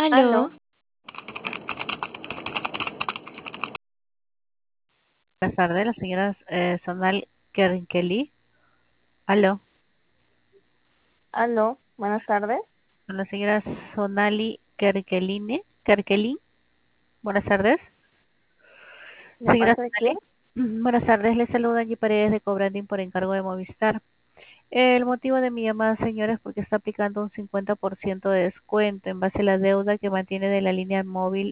Aló, Aló, buenas tardes, la señora Sonal Kelly. Aló, aló, buenas tardes. con la señora Sonali Kerkelin. Buenas tardes. ¿De Señora parte de quién? Sonali, buenas tardes, le saluda Angie Paredes de Cobranding por encargo de Movistar. El motivo de mi llamada, señora, es porque está aplicando un 50% de descuento en base a la deuda que mantiene de la línea móvil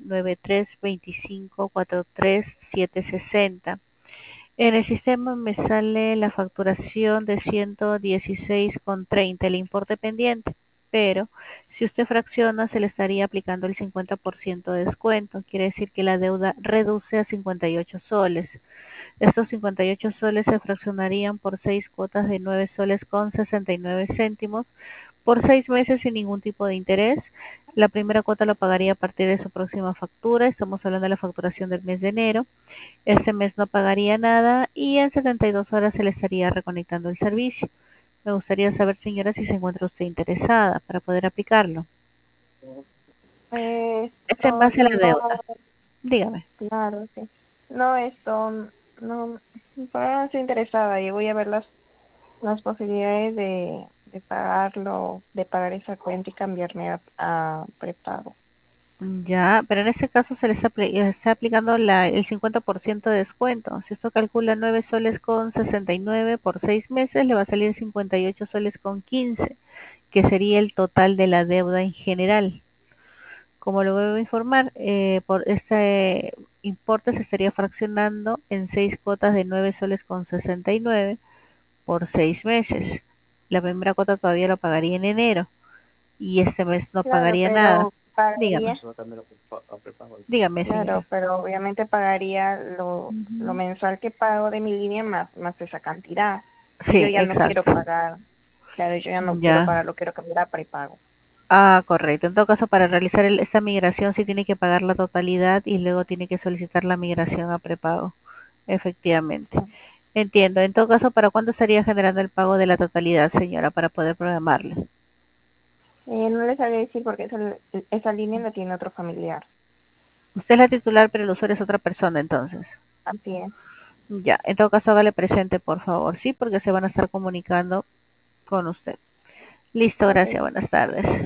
9325437760. En el sistema me sale la facturación de 116,30, el importe pendiente, pero si usted fracciona se le estaría aplicando el 50% de descuento. Quiere decir que la deuda reduce a 58 soles. Estos 58 soles se fraccionarían por 6 cuotas de 9 soles con 69 céntimos por 6 meses sin ningún tipo de interés. La primera cuota la pagaría a partir de su próxima factura. Estamos hablando de la facturación del mes de enero. Este mes no pagaría nada y en 72 horas se le estaría reconectando el servicio. Me gustaría saber, señora, si se encuentra usted interesada para poder aplicarlo. Es en base a la deuda. No, Dígame. claro, sí. No, no, no estoy interesada y voy a ver las posibilidades de pagarlo, de pagar esa cuenta y cambiarme a prepago. Ya, pero en este caso se le está aplicando el 50% de descuento. Si esto calcula 9 soles con 69 por 6 meses, le va a salir 58 soles con 15, que sería el total de la deuda en general. Como lo voy a informar, por este importe se estaría fraccionando en 6 cuotas de 9 soles con 69 por 6 meses. La primera cuota todavía lo pagaría en enero y este mes no Claro, pagaría nada. pero pagaría, Dígame, dígame, claro, señora. pero obviamente pagaría lo Ujú. mensual que pago de mi línea más esa cantidad. Y yo Sí, ya no quiero exacto. pagar, claro, yo ya no quiero Ya. pagar, lo quiero cambiar a prepago. Ah, correcto. En todo caso, para realizar esta migración sí tiene que pagar la totalidad y luego tiene que solicitar la migración a prepago. Efectivamente. Entiendo. En todo caso, ¿para cuándo estaría generando el pago de la totalidad, señora, para poder programarle? No les sabría decir porque esa línea la tiene otro familiar. Usted es la titular, pero el usuario es otra persona, entonces. Así es. Ya. En todo caso, hágale presente, por favor. Sí, porque se van a estar comunicando con usted. Listo, Ok. gracias. Buenas tardes.